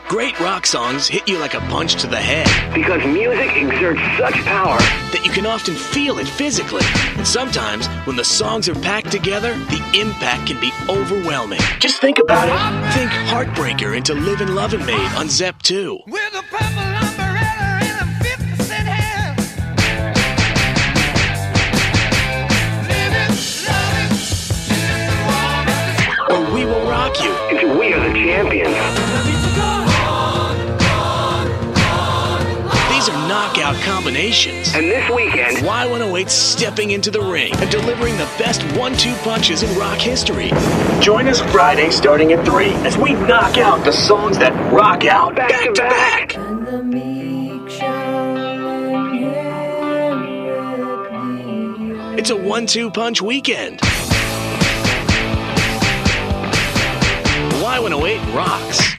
Great rock songs hit you like a punch to the head. Because music exerts such power that you can often feel it physically. And sometimes, when the songs are packed together, the impact can be overwhelming. Just think about it. Think Heartbreaker into Livin' Lovin' Made on Zep 2. With a purple umbrella and a 50-cent hand. Living, loving, Or We Will Rock You. into We Are the Champions. These are knockout combinations. And this weekend, Y108's stepping into the ring and delivering the best 1-2 punches in rock history. Join us Friday starting at 3 as we knock out the songs that rock out back to back. And the meek shall inherit the earth. It's a 1-2 punch weekend. Y108 rocks.